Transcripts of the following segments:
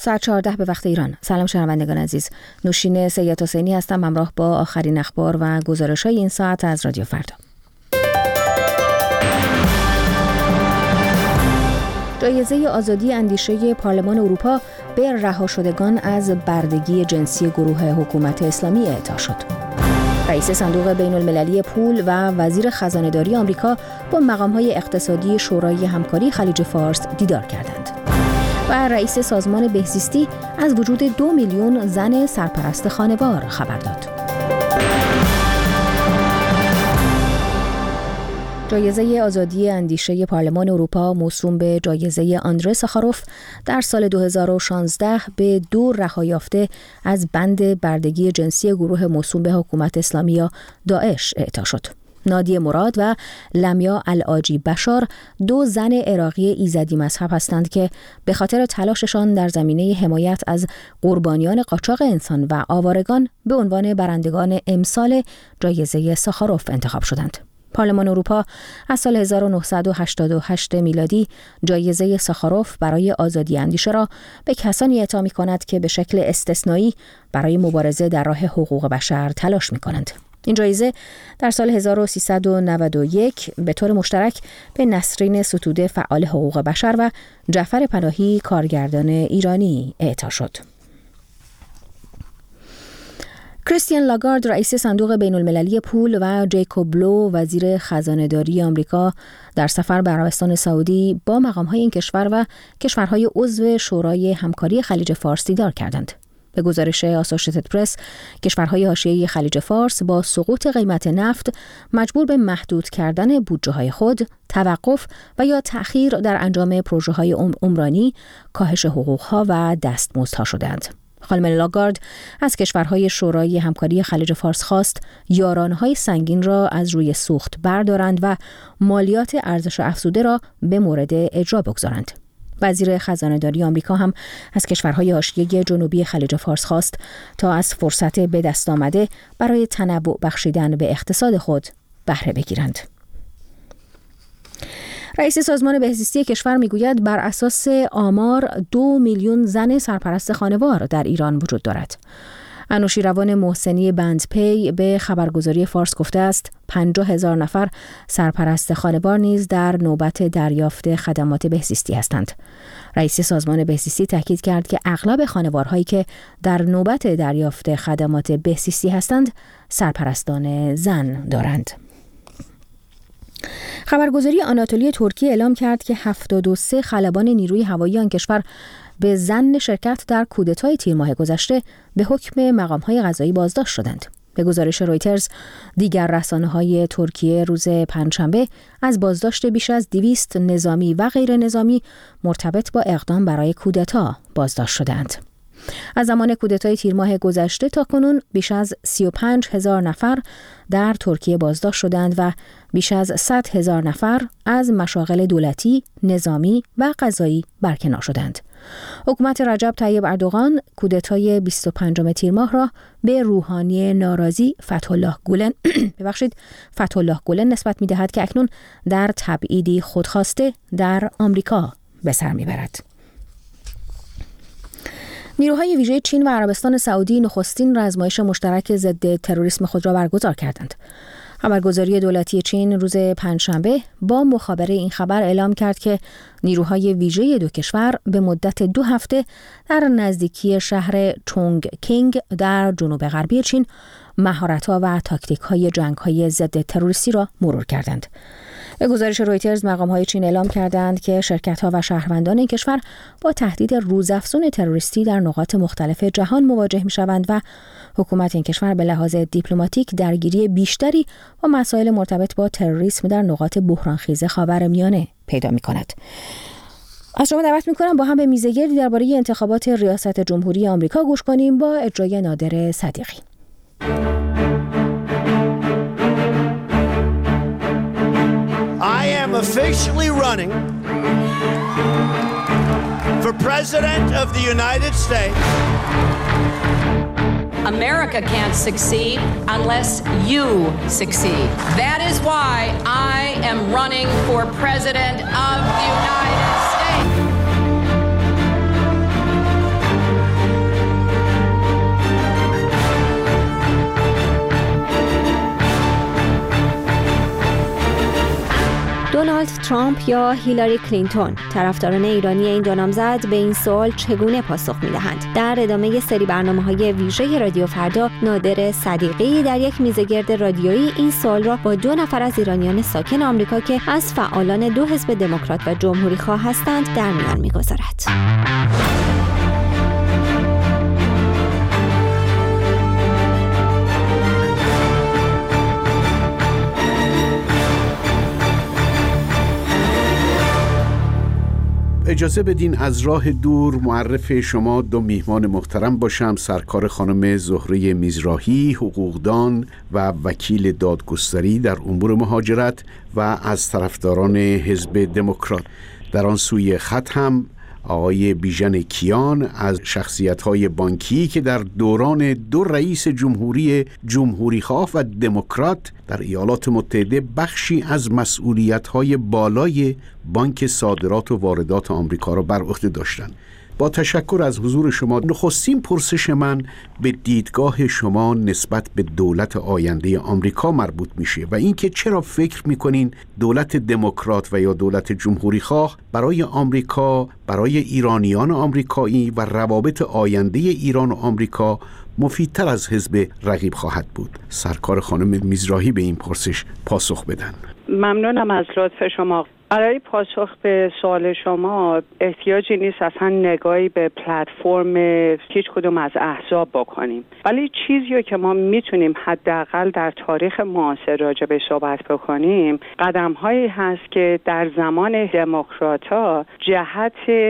ساعت 14 به وقت ایران. سلام شنوندگان عزیز. نوشین سید حسینی هستم همراه با آخرین اخبار و گزارش‌های این ساعت از رادیو فردا. جایزه آزادی اندیشه پارلمان اروپا به رها شدگان از بردگی جنسی گروه حکومت اسلامی اعطا شد. رئیس صندوق بین المللی پول و وزیر خزانه‌داری آمریکا با مقام‌های اقتصادی شورای همکاری خلیج فارس دیدار کردند. و رئیس سازمان بهزیستی از وجود 2 میلیون زن سرپرست خانوار خبر داد. جایزه آزادی اندیشه پارلمان اروپا موسوم به جایزه آندره ساخاروف در سال 2016 به 2 رهایافته از بند بردگی جنسی گروه موسوم به حکومت اسلامی یا داعش اعطا شد. نادیه مراد و لمیا العاجی بشار 2 زن عراقی ایزدی مذهب هستند که به خاطر تلاششان در زمینه حمایت از قربانیان قاچاق انسان و آوارگان به عنوان برندگان امسال جایزه ساخاروف انتخاب شدند. پارلمان اروپا از سال 1988 میلادی جایزه ساخاروف برای آزادی اندیشه را به کسانی اعطا می‌کند که به شکل استثنایی برای مبارزه در راه حقوق بشر تلاش می‌کنند. این جایزه در سال 1391 به طور مشترک به نسرین ستوده فعال حقوق بشر و جعفر پناهی کارگردان ایرانی اعطا شد. کریستین لاگارد رئیس صندوق بین المللی پول و جیکوب لو وزیر خزانه‌داری آمریکا در سفر به عربستان سعودی با مقام‌های این کشور و کشورهای عضو شورای همکاری خلیج فارس دیدار کردند. به گزارش آسوشیتد پرس، کشورهای حاشیه‌ای خلیج فارس با سقوط قیمت نفت مجبور به محدود کردن بودجه‌های خود، توقف و یا تأخیر در انجام پروژه‌های عمرانی، کاهش حقوق‌ها و دستمزدها شدند. خانم لاگارد از کشورهای شورای همکاری خلیج فارس خواست یارانه‌های سنگین را از روی سوخت بردارند و مالیات ارزش افزوده را به مورد اجرا بگذارند. وزیر خزانه‌داری آمریکا هم از کشورهای حاشیه جنوبی خلیج فارس خواست تا از فرصت به دست آمده برای تنوع بخشیدن به اقتصاد خود بهره بگیرند. رئیس سازمان بهزیستی کشور میگوید بر اساس آمار 2 میلیون زن سرپرست خانوار در ایران وجود دارد. انوشیروان محسنی بندپی به خبرگزاری فارس گفته است 50,000 نفر سرپرست خانوار نیز در نوبت دریافت خدمات بهزیستی هستند. رئیس سازمان بهزیستی تاکید کرد که اغلب خانوارهایی که در نوبت دریافت خدمات بهزیستی هستند سرپرستان زن دارند. خبرگزاری آناتولی ترکیه اعلام کرد که 73 خلبان نیروی هوایی آن کشور به ظن شرکت در کودتای تیر ماه گذشته به حکم مقام‌های قضایی بازداشت شدند. به گزارش رویترز، دیگر رسانه‌های ترکیه روز پنجشنبه از بازداشت بیش از 200 نظامی و غیر نظامی مرتبط با اقدام برای کودتا بازداشت شدند. از زمان کودتای تیر ماه گذشته تا کنون بیش از 35,000 نفر در ترکیه بازداشت شدند و بیش از 100,000 نفر از مشاغل دولتی، نظامی و قضایی برکنار شدند. حکومت رجب طیب اردوغان کودتای 25 تیر ماه را به روحانی ناراضی فتح‌الله گولن نسبت می‌دهد که اکنون در تبعیدی خودخواسته در آمریکا به سر می‌برد. نیروهای ویژه چین و عربستان سعودی نخستین رزمایش مشترک ضد تروریسم خود را برگزار کردند. خبرگزاری دولتی چین روز پنجشنبه با مخابره این خبر اعلام کرد که نیروهای ویژه 2 کشور به مدت 2 هفته در نزدیکی شهر چونگ کینگ در جنوب غربی چین مهارت‌ها و تاکتیک‌های جنگ‌های ضد تروریستی را مرور کردند. به گزارش رویترز مقام‌های چین اعلام کردند که شرکت‌ها و شهروندان این کشور با تهدید روزافزون تروریستی در نقاط مختلف جهان مواجه می‌شوند و حکومت این کشور به لحاظ دیپلماتیک درگیری بیشتری با مسائل مرتبط با تروریسم در نقاط بحرانخیز خاورمیانه پیدا می‌کند. از شما دعوت می‌کنم با هم به میزگردی درباره انتخابات ریاست جمهوری آمریکا گوش کنیم با اجرای نادر صدیقی. I am officially running for President of the United States. America can't succeed unless you succeed. That is why I am running for President of the United States. ترامپ یا هیلاری کلینتون؟ طرفداران ایرانی این دو نامزد به این سوال چگونه پاسخ می‌دهند؟ در ادامه سری برنامه‌های ویژه رادیو فردا، نادر صدیقی در یک میزگرد رادیویی این سوال را با 2 نفر از ایرانیان ساکن آمریکا که از فعالان 2 حزب دموکرات و جمهوری‌خواه هستند در میان می‌گذارد. اجازه بدین از راه دور معرف شما 2 میهمان محترم باشم. سرکار خانم زهره میزراهی، حقوقدان و وکیل دادگستری در امور مهاجرت و از طرفداران حزب دموکرات. در آن سوی خط هم آقای بیژن کیان از شخصیت‌های بانکی که در دوران 2 رئیس جمهوری‌خواه و دموکرات در ایالات متحده بخشی از مسئولیت‌های بالای بانک صادرات و واردات آمریکا را بر عهده داشتند. با تشکر از حضور شما، نخستین پرسش من به دیدگاه شما نسبت به دولت آینده آمریکا مربوط میشه و اینکه چرا فکر میکنین دولت دموکرات و یا دولت جمهوری‌خواه برای آمریکا، برای ایرانیان آمریکایی و روابط آینده ایران و آمریکا مفیدتر از حزب رقیب خواهد بود؟ سرکار خانم میزراهی به این پرسش پاسخ بدن. ممنونم از لطف شما. برای پاسخ به سوال شما احتیاجی نیست اصلا نگاهی به پلتفرم هیچ کدوم از احزاب بکنیم، ولی چیزی که ما میتونیم حداقل در تاریخ معاصر راجع به صحبت بکنیم قدم‌هایی هست که در زمان دموکرات‌ها جهت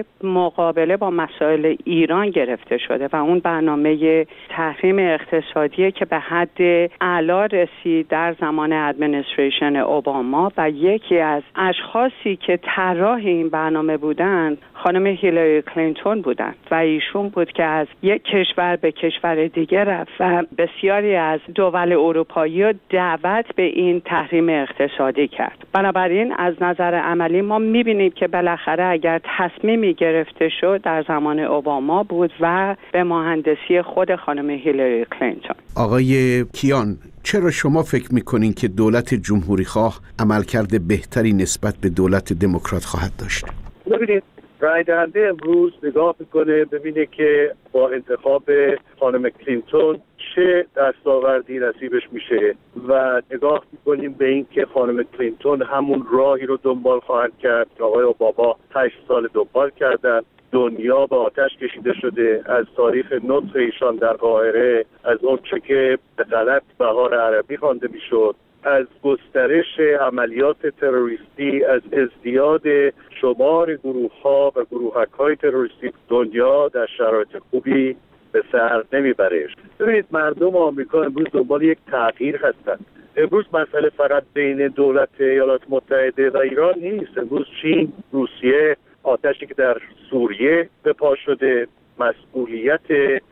مقابله با مسائل ایران گرفته شده و اون برنامه تحریم اقتصادی که به حد اعلا رسید در زمان ادمنستریشن اوباما و یکی از اشخاصی که طراح این برنامه بودند خانم هیلاری کلینتون بودند و ایشون بود که از یک کشور به کشور دیگر رفت و بسیاری از دول اروپایی رو دعوت به این تحریم اقتصادی کرد. بنابراین از نظر عملی ما می‌بینیم که بالاخره اگر تصمیمی گرفته شد در زمان اوباما بود و به مهندسی خود خانم هیلاری کلینتون. آقای کیان، چرا شما فکر میکنین که دولت جمهوری‌خواه عملکرد بهتری نسبت به دولت دموکرات خواهد داشت؟ ببینید، رای دهنده امروز نگاه میکنه ببینه که با انتخاب خانم کلینتون چه دستاوردی نصیبش میشه و نگاه میکنیم به این که خانم کلینتون همون راهی رو دنبال خواهد کرد که آقای اوباما 8 سال دنبال کردن. دنیا به آتش کشیده شده از تاریخ نطق ایشان در قاهره، از اون چه که به غلط بهار عربی خوانده میشد، از گسترش عملیات تروریستی، از ازدیاد شمار گروه‌ها و گروهک‌های تروریستی. دنیا در شرایط خوبی به سر نمیبرش. ببینید، مردم آمریکا امروز دنبال یک تغییر هستند. امروز مسئله فقط بین دولت ایالات متحده و ایران نیست. امروز چین، روسیه، آتشی که در سوریه به پا شده، مسئولیت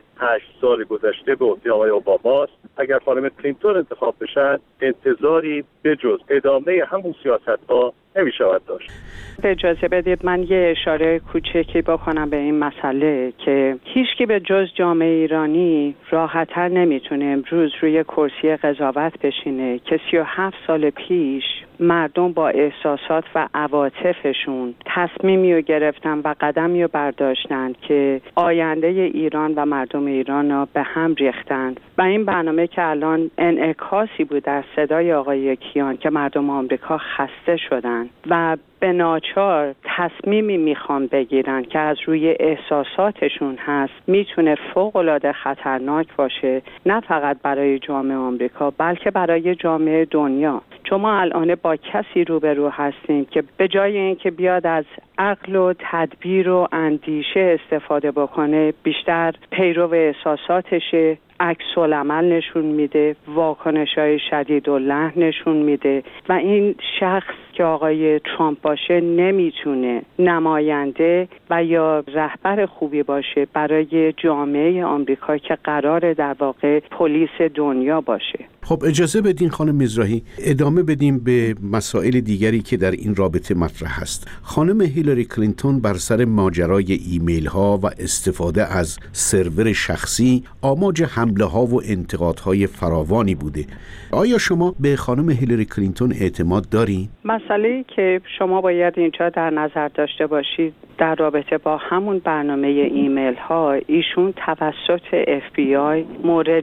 8 سال گذشته به عهده آقای اوباماست. اگر خانم کلینتون انتخاب بشن انتظاری به جز ادامه همون سیاست‌ها نمی‌شود داشت. اجازه بدید من یه اشاره کوچکی بکنم به این مسئله که هیچکی به جز جامعه ایرانی راحت‌تر نمیتونه امروز روی کرسی قضاوت بشینه که 37 سال پیش مردم با احساسات و عواطفشون تصمیمی رو گرفتن و قدمی رو برداشتن که آینده ایران و مردم ایران رو به هم ریختن و این برنامه که الان انعکاسی بود در صدای آقای کیان که مردم آمریکا خسته شدن و به ناچار تصمیمی میخوان بگیرن که از روی احساساتشون هست، میتونه فوق‌العاده خطرناک باشه، نه فقط برای جامعه آمریکا بلکه برای جامعه دنیا. چون ما الان با کسی روبرو هستیم که به جای اینکه بیاد از عقل و تدبیر و اندیشه استفاده بکنه بیشتر پیرو احساساتشه، عکس العمل نشون میده، واکنش‌های شدید و لحن نشون میده و این شخص که آقای ترامپ باشه نمیتونه نماینده و یا رهبر خوبی باشه برای جامعه آمریکا که قراره در واقع پلیس دنیا باشه. خب اجازه بدین خانم میزراهی ادامه بدیم به مسائل دیگری که در این رابطه مطرح هست. خانم هیلاری کلینتون بر سر ماجرای ایمیل ها و استفاده از سرور شخصی آماج حمله ها و انتقادهای فراوانی بوده. آیا شما به خانم هیلاری کلینتون اعتماد دارید؟ مسئله‌ای که شما باید اینجا در نظر داشته باشید در رابطه با همون برنامه ایمیل ها، ایشون توسط FBI مورد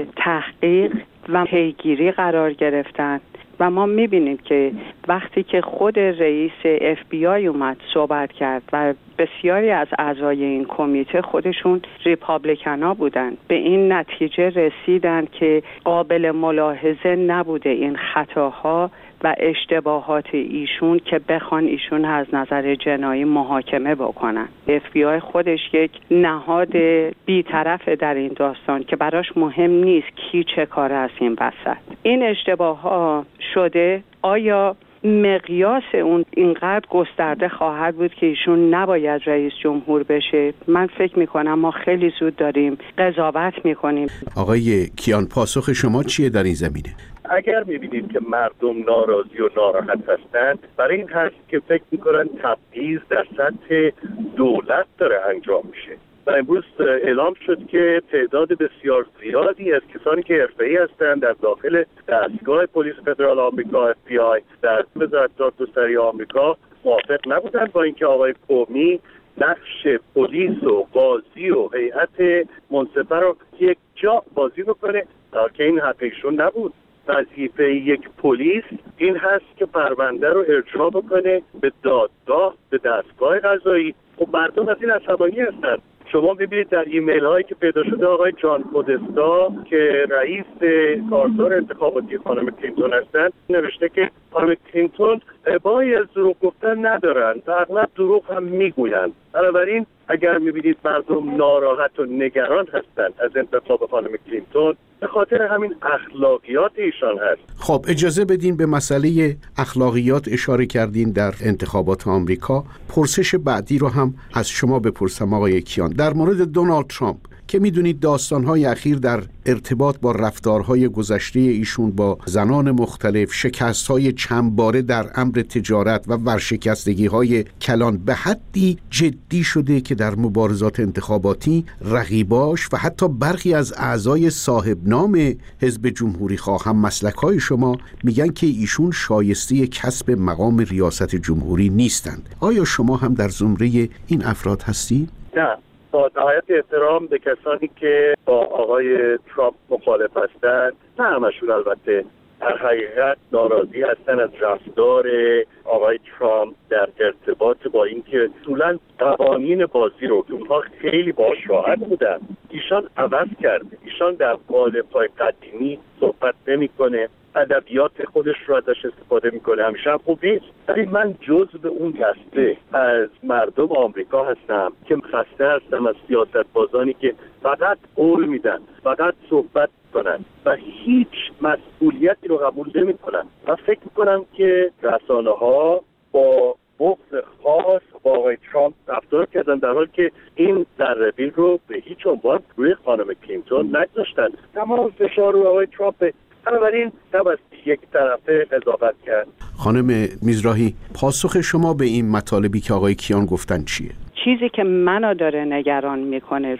تحقیق و پیگیری قرار گرفتن و ما میبینیم که وقتی که خود رئیس FBI اومد صحبت کرد و بسیاری از اعضای این کمیته خودشون ریپابلیکنا بودن، به این نتیجه رسیدن که قابل ملاحظه نبوده این خطاها و اشتباهات ایشون که بخوان ایشون از نظر جنایی محاکمه بکنن. FBI خودش یک نهاد بی‌طرف در این داستان که براش مهم نیست کی چه کار است این وسط. این اشتباهها شده. آیا مقیاس اون اینقدر گسترده خواهد بود که ایشون نباید رئیس جمهور بشه؟ من فکر میکنم ما خیلی زود داریم قضاوت میکنیم. آقای کیان، پاسخ شما چیه در این زمینه؟ اگر میبینیم که مردم ناراضی و ناراحت هستند، برای این هست که فکر میکنن تبعیض در سطح دولت داره انجام میشه. و امروز اعلام شد که تعداد بسیار زیادی از کسانی که حرفه‌ای هستند در داخل دستگاه پلیس فدرال آمریکا FBI در وزارت دادگستری آمریکا موافق نبودند با اینکه آقای کومی نقش پلیس و قاضی و هیئت منصفه رو یک جا بازی بکنه، که این حق ایشون نبود. وظیفه یک پلیس این هست که پرونده رو ارجاع بکنه به دادگاه، به دستگاه قضایی. خب مردم از این عصبانی هستند. شما ببینید در ایمیل هایی که پیدا شده آقای جان پودستا که رئیس کارزار انتخاباتی خانم کلینتون هستند نوشته که خانم کلینتون ابایی از دروغ گفتن ندارند و اغلب دروغ هم میگویند. بنابراین اگر میبینید مردم ناراحت و نگران هستند از انتخاب خانم کلینتون، به خاطر همین اخلاقیات ایشان هست. خب اجازه بدین به مسئله اخلاقیات اشاره کردین در انتخابات آمریکا. پرسش بعدی رو هم از شما بپرسم آقای کیان، در مورد دونالد ترامپ که میدونید داستان‌های اخیر در ارتباط با رفتارهای گذشته ایشون با زنان مختلف، شکست‌های چند باره در امر تجارت و ورشکستگی‌های کلان به حدی جدی شده که در مبارزات انتخاباتی رقیباش و حتی برخی از اعضای صاحب نام حزب جمهوری خواه هم مسلک‌های شما میگن که ایشون شایسته کسب مقام ریاست جمهوری نیستند. آیا شما هم در زمره این افراد هستید؟ نه، با نهایت احترام به کسانی که با آقای ترامپ مخالف هستند، نه همشون البته، در حقیقت ناراضی هستن از رفتار آقای ترامپ در ارتباط با اینکه اصولاً قوانین بازی رو که اونها خیلی باهاش راحت بودن ایشان عوض کرده. ایشان در قالب‌های قدیمی صحبت نمی‌کنه، ادبیات خودش رو ازش استفاده میکنه، همیشه هم خوب نیست. ولی من جزو اون دسته از مردم آمریکا هستم که خسته هستم از سیاست‌بازانی که فقط قول میدن، فقط صحبت کنن و هیچ مسئولیتی رو قبول نمیکنن. من فکر میکنم که رسانه‌ها با بغض خاص با آقای ترامپ رفتار کردن، در حالی که این ذره‌بین رو به هیچ عنوان روی خانم کلینتون نگذاشتن. تمام فشار رو آقای ترامپ. بنابراین نباید یک طرفه قضاوت کرد. خانم میزراهی، پاسخ شما به این مطالبی که آقای کیان گفتن چیه؟ چیزی که منو داره نگران میکنه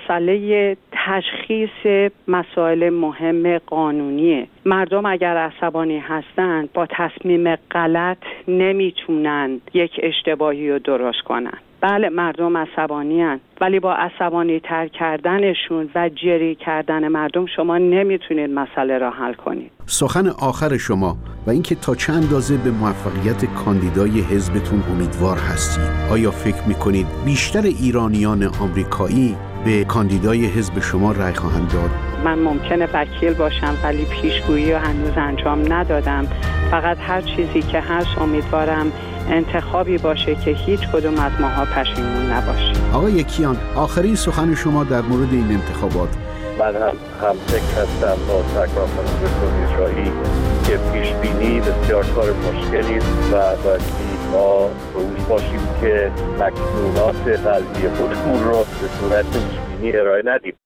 مسئله تشخیص مسائل مهم قانونیه. مردم اگر عصبانی هستند با تصمیم غلط نمیتونن یک اشتباهی رو درست کنن. بله مردم عصبانی هستند، ولی با عصبانی تر کردنشون و جری کردن مردم شما نمیتونید مسئله را حل کنید. سخن آخر شما و اینکه تا چه اندازه به موفقیت کاندیدای حزبتون امیدوار هستید. آیا فکر میکنید بیشتر ایرانیان آمریکایی به کاندیدای حزب شما رأی خواهند داد؟ من ممکنه وکیل باشم ولی پیشگویی رو هنوز انجام ندادم. فقط هر چیزی که هست امیدوارم انتخابی باشه که هیچ کدوم از ماها پشیمون نباشه. آقای کیان، آخرین سخن شما در مورد این انتخابات. من هم فکر هستم با تکرار کنم اسرائیل که پیشبینی بسیار کار مشکلی است و باید ما روش باشیم که مکنونات قلبی خودمون رو به صورت پیشبینی ارائه ندیم.